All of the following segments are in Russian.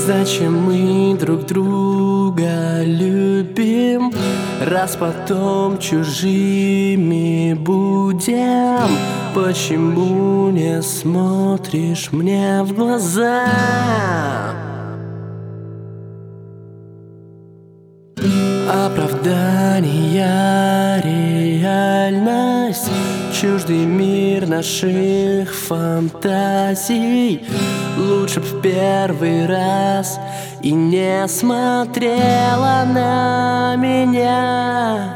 зачем мы друг друга любим, раз потом чужими будем? Почему не смотришь мне в глаза? Оправдание, реальность, чуждый мир наших фантазий. Лучше б в первый раз и не смотрела на меня.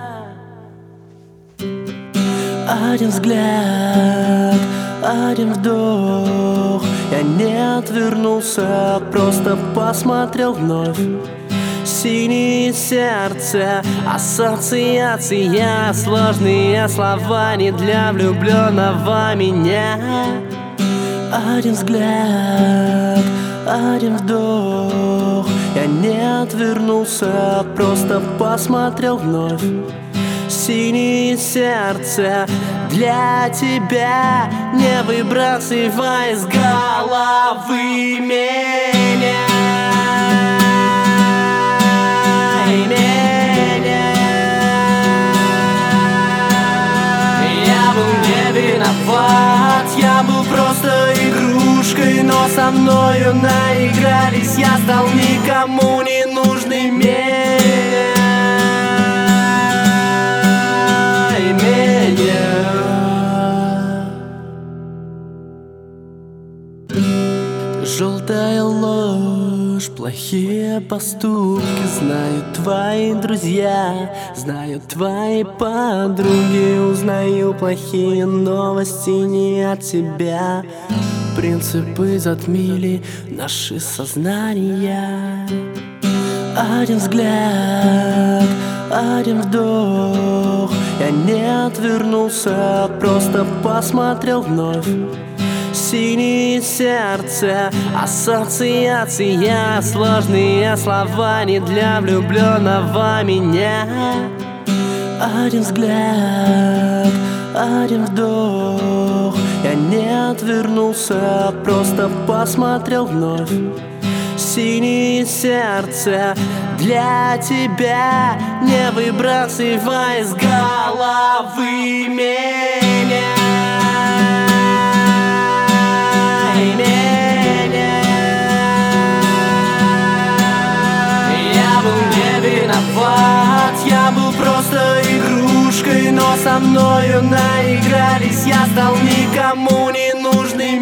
Один взгляд, один вдох, я не отвернулся, просто посмотрел вновь. Синее сердце, ассоциация, сложные слова не для влюбленного меня. Один взгляд, один вдох, я не отвернулся, просто посмотрел вновь. Синее сердце для тебя, не выбрасывай из головы меня. Я был просто игрушкой, но со мною наигрались. Я стал никому не нужный. Желтая ложь, плохие поступки знают твои друзья, знают твои подруги. Узнаю плохие новости не от тебя. Принципы затмили наши сознания. Один взгляд, один вдох, я не отвернулся, просто посмотрел вновь. Синее сердце, ассоциация, сложные слова не для влюбленного меня. Один взгляд, один вдох, я не отвернулся, просто посмотрел вновь. Синее сердце для тебя, не выбрасывай из головы меня. Я был просто игрушкой, но со мною наигрались. Я стал никому не нужный.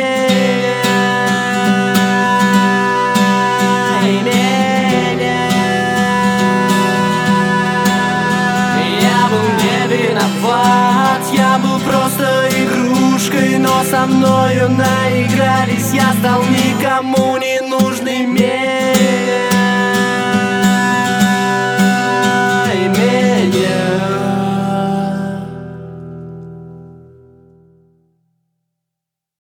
Я был не виноват. Я был просто игрушкой, но со мною наигрались. Я стал никому не нужный.